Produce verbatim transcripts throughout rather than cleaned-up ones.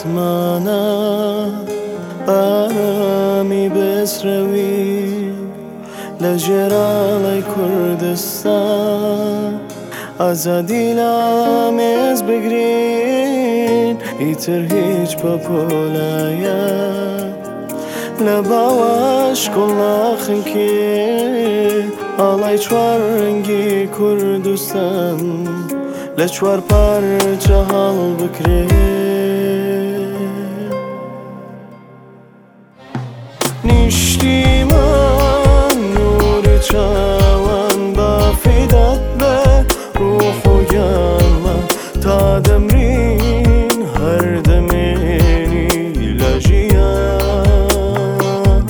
اسمانە ئارامی بەسرەوی لە ژێراڵی کوردستان ئازادی لامێز بگرین ئیتر هیچ بەپۆلایە لە باوەش گوڵاخنکێ ئاڵای چوار ڕەنگی کوردستان لە چوار پارچە هەڵبکرێ نیشتیمان نوری چاوان بافیدەت بە ڕوح و گیانمان تا دەمرین هەردەمێنی لە ژیان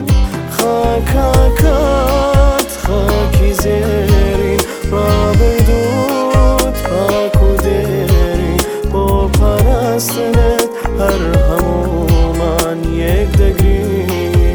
خاکاکات خاکی زێرین ڕابردووت پاک و دێرین بۆ پاراستنت هەر هەموومان یەک دەگرین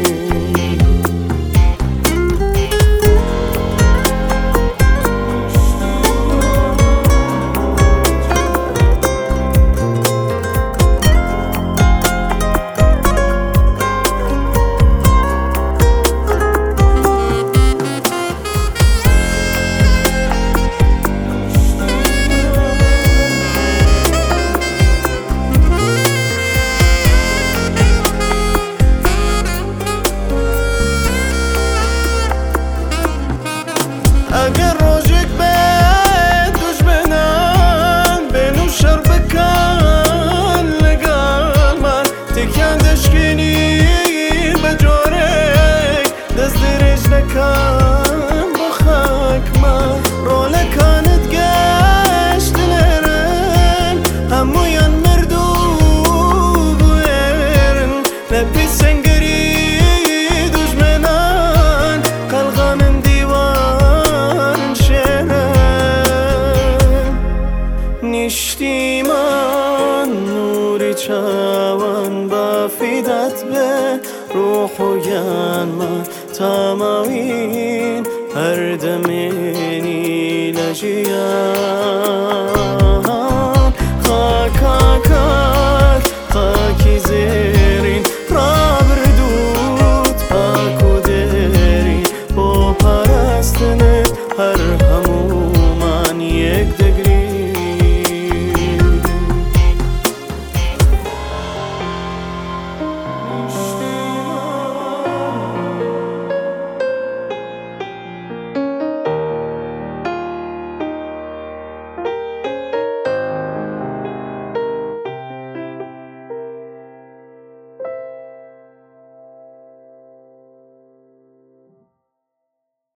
ئەگەر ڕۆژێک بێت دوژمنان بێن و شەڕ بکەن لەگەڵمان تێکیان دەشکێنی بە جۆرێک دەست درێژ دەکەن بۆ خاکمان ڕۆلەکانت گەشت لێرن هەموویان مردوو بوێرن لە پێی سەنگەری دوژمنان قەلغانن نیشتیمان نوری چاوان بافیدەت بێ ڕوح و گیانمان تاماوین هەردەمێنی لە ژیان